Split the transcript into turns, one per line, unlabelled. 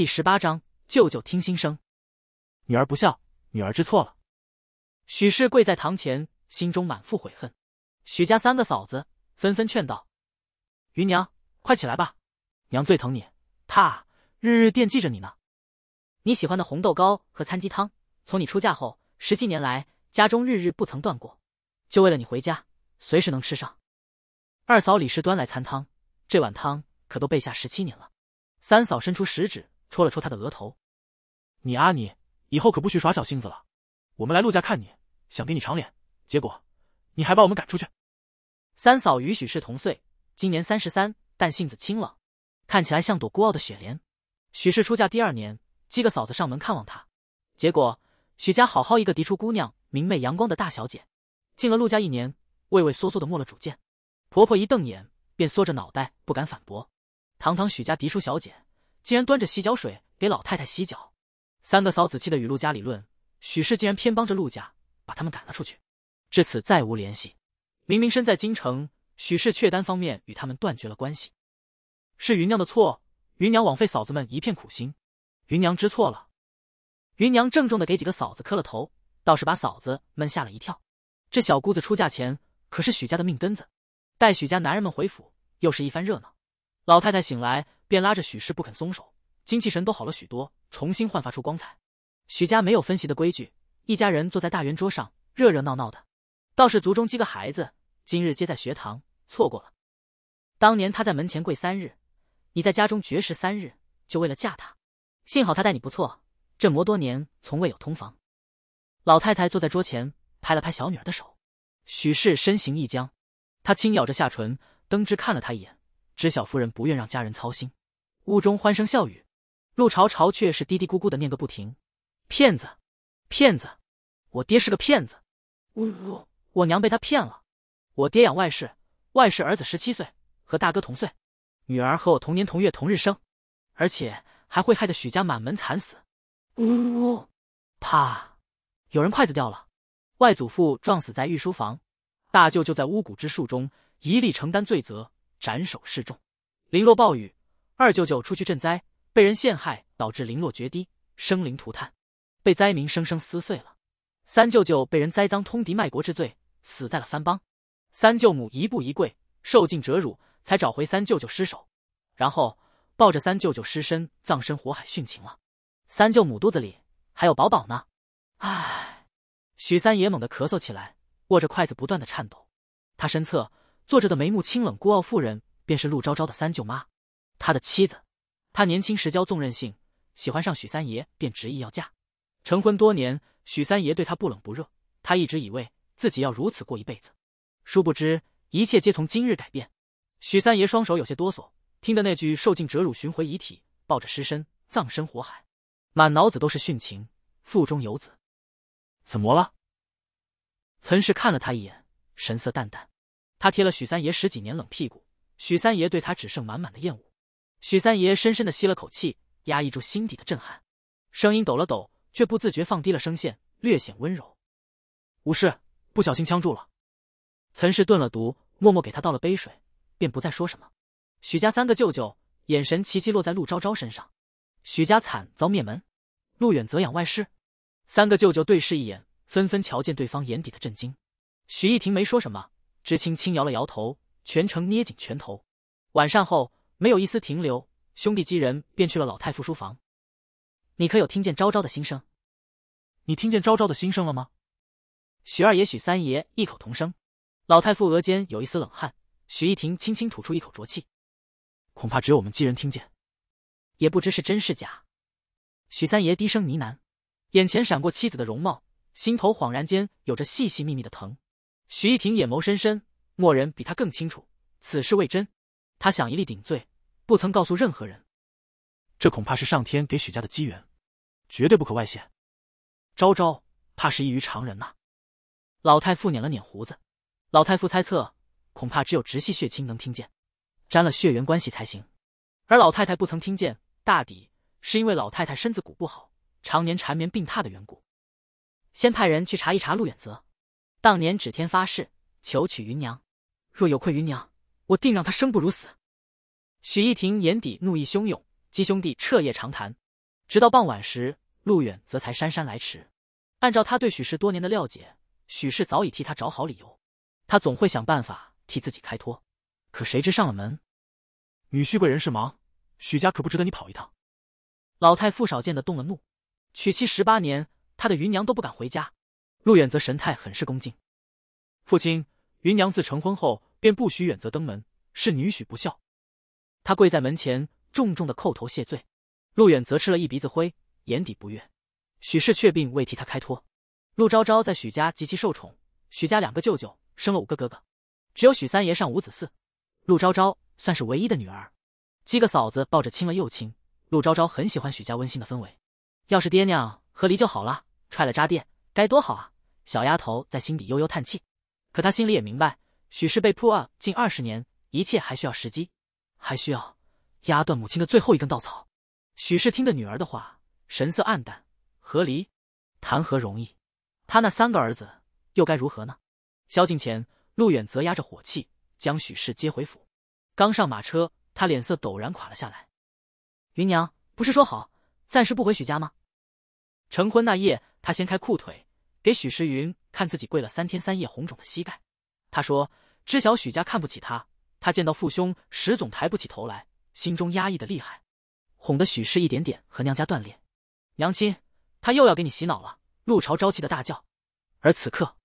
第18章，舅舅听心声。
女儿不孝，女儿知错了。
许氏跪在堂前，心中满腹悔恨。许家3个嫂子纷纷劝道：“芸娘，快起来吧，娘最疼你，她日日惦记着你呢。你喜欢的红豆糕和参鸡汤，从你出嫁后17年来，家中日日不曾断过，就为了你回家，随时能吃上。”二嫂李氏端来参汤，这碗汤可都备下17年了。三嫂伸出食指戳了戳他的额头：“
你啊你，以后可不许耍小性子了。我们来陆家看你，想给你长脸，结果你还把我们赶出去。”
三嫂与许氏同岁，今年33，但性子清冷，看起来像朵孤傲的雪莲。许氏出嫁第2年，几个嫂子上门看望她，结果许家好好一个嫡出姑娘，明媚阳光的大小姐，进了陆家1年，畏畏缩缩的没了主见。婆婆一瞪眼，便缩着脑袋不敢反驳。堂堂许家嫡出小姐，竟然端着洗脚水给老太太洗脚。3个嫂子气得与陆家理论，许氏竟然偏帮着陆家，把他们赶了出去，至此再无联系。明明身在京城，许氏却单方面与他们断绝了关系。是芸娘的错，芸娘枉费嫂子们一片苦心，芸娘知错了。芸娘郑重的给几个嫂子磕了头，倒是把嫂子们吓了一跳。这小姑子出嫁前可是许家的命根子，待许家男人们回府，又是一番热闹。老太太醒来便拉着许氏不肯松手，精气神都好了许多，重新焕发出光彩。许家没有分席的规矩，一家人坐在大圆桌上，热热闹闹的。倒是族中几个孩子，今日皆在学堂，错过了。当年他在门前跪3日，你在家中绝食3日，就为了嫁他。幸好他待你不错，这么多年从未有通房。老太太坐在桌前，拍了拍小女儿的手。许氏身形一僵，她轻咬着下唇，登之看了他一眼，知晓夫人不愿让家人操心。屋中欢声笑语，陆朝朝却是嘀嘀咕咕的念个不停：“骗子，骗子，我爹是个骗子，我娘被他骗了。我爹养外室，外室儿子17岁，和大哥同岁，女儿和我同年同月同日生，而且还会害得许家满门惨死。”啪！有人筷子掉了，外祖父撞死在御书房，大舅舅在巫蛊之术中一力承担罪责，斩首示众。零落暴雨，二舅舅出去赈灾，被人陷害，导致零落决堤，生灵涂炭，被灾民生生撕碎了。三舅舅被人栽赃通敌卖国之罪，死在了番邦。三舅母一步一跪，受尽折辱，才找回三舅舅尸首，然后抱着三舅舅尸身葬身火海殉情了。三舅母肚子里还有宝宝呢。唉，许三爷猛地咳嗽起来，握着筷子不断的颤抖。他身侧坐着的眉目清冷孤傲妇人，便是陆昭昭的三舅妈，他的妻子。他年轻时骄纵任性，喜欢上许三爷，便执意要嫁。成婚多年，许三爷对他不冷不热，他一直以为自己要如此过一辈子，殊不知一切皆从今日改变。许三爷双手有些哆嗦，听得那句受尽折辱寻回遗体，抱着尸身葬身火海，满脑子都是殉情，腹中有子。
怎么了？
岑氏看了他一眼，神色淡淡。他贴了许三爷10几年冷屁股，许三爷对他只剩满满的厌恶。许三爷深深的吸了口气，压抑住心底的震撼，声音抖了抖，却不自觉放低了声线，略显温柔：“无事，不小心呛住了。”岑氏顿了毒，默默给他倒了杯水，便不再说什么。许家3个舅舅眼神齐齐落在陆昭昭身上。许家惨遭灭门，陆远则养外室。3个舅舅对视一眼，纷纷瞧见对方眼底的震惊。许逸婷没说什么，知青轻摇了摇头，全程捏紧拳头。晚膳后没有一丝停留，兄弟几人便去了老太傅书房。你可有听见昭昭的心声？
你听见昭昭的心声了吗？
许二爷、许三爷异口同声。老太傅额间有一丝冷汗，许逸婷轻轻吐出一口浊气。
恐怕只有我们几人听见，
也不知是真是假。许三爷低声呢喃，眼前闪过妻子的容貌，心头恍然间有着细细密密的疼。许逸婷眼眸深深，默人比他更清楚此事未真，他想一力顶罪，不曾告诉任何人。
这恐怕是上天给许家的机缘，绝对不可外泄。
昭昭怕是异于常人呐。老太傅捻了捻胡子，老太傅猜测，恐怕只有直系血亲能听见，沾了血缘关系才行。而老太太不曾听见，大抵是因为老太太身子骨不好，常年缠绵病榻的缘故。先派人去查一查陆远泽，当年指天发誓求娶芸娘，若有愧芸娘，我定让他生不如死。许逸婷眼底怒意汹涌，鸡兄弟彻夜长谈， 直到傍晚时，陆远则才姗姗来迟。按照他对许氏多年的料解，许氏早已替他找好理由，他总会想办法替自己开脱。可谁知上了门，
女婿贵人事忙，许家可不值得你跑一趟。
老太傅少见的动了怒，娶妻18年，他的芸娘都不敢回家。陆远则神态很是恭敬。父亲，芸娘自成婚后便不许远则登门，是女婿不孝。他跪在门前，重重的叩头谢罪。陆远则吃了一鼻子灰，眼底不悦。许氏却并未替他开脱。陆昭昭在许家极其受宠，许家2个舅舅生了5个哥哥，只有许三爷尚无子嗣，陆昭昭算是唯一的女儿。几个嫂子抱着亲了又亲，陆昭昭很喜欢许家温馨的氛围。要是爹娘和离就好了，踹了扎店该多好啊！小丫头在心底悠悠叹气。可她心里也明白，许氏被迫近20年，一切还需要时机，还需要压断母亲的最后一根稻草。许氏听着女儿的话，神色黯淡。和离谈何容易？他那3个儿子又该如何呢？宵禁前，陆远则压着火气将许氏接回府。刚上马车，他脸色陡然垮了下来。芸娘不是说好暂时不回许家吗？成婚那夜，他掀开裤腿给许时云看自己跪了3天3夜红肿的膝盖。他说知晓许家看不起他，他见到父兄始总抬不起头来，心中压抑的厉害，哄得许氏一点点和娘家断裂。娘亲，他又要给你洗脑了。陆朝朝气的大叫。而此刻